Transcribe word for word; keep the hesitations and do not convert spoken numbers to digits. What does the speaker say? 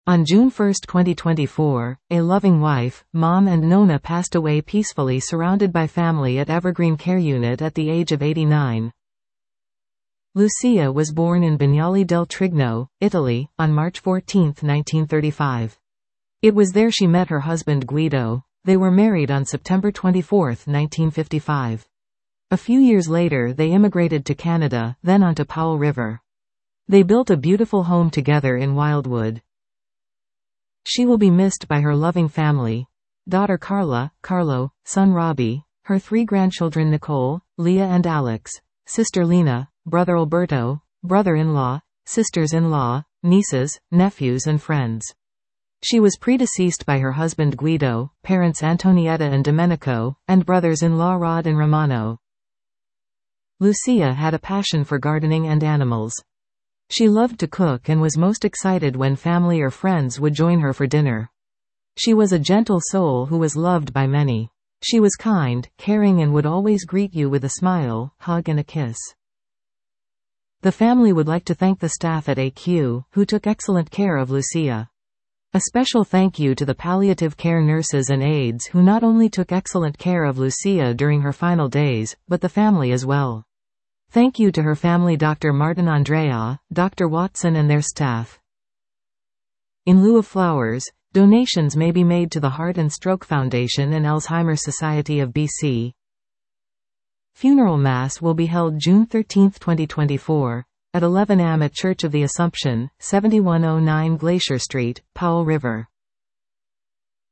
On June first twenty twenty-four, a loving wife, mom and Nona passed away peacefully surrounded by family at Evergreen Care Unit at the age of eighty-nine. Lucia was born in Bagnoli del Trigno, Italy, on March fourteenth nineteen thirty-five. It was there she met her husband Guido. They were married on September twenty-fourth nineteen fifty-five. A few years later they immigrated to Canada, then onto Powell River. They built a beautiful home together in Wildwood. She will be missed by her loving family, daughter Carla, Carlo, son Robbie, her three grandchildren Nicole, Leah and Alex, sister Lena, brother Alberto, brother-in-law, sisters-in-law, nieces, nephews and friends. She was predeceased by her husband Guido, parents Antonietta and Domenico, and brothers-in-law Rod and Romano. Lucia had a passion for gardening and animals. She loved to cook and was most excited when family or friends would join her for dinner. She was a gentle soul who was loved by many. She was kind, caring and would always greet you with a smile, hug and a kiss. The family would like to thank the staff at A Q, who took excellent care of Lucia. A special thank you to the palliative care nurses and aides who not only took excellent care of Lucia during her final days, but the family as well. Thank you to her family Doctor Martin Andrea, Doctor Watson and their staff. In lieu of flowers, donations may be made to the Heart and Stroke Foundation and Alzheimer's Society of B C. Funeral Mass will be held June thirteenth twenty twenty-four, at eleven a m at Church of the Assumption, seventy-one oh nine Glacier Street, Powell River.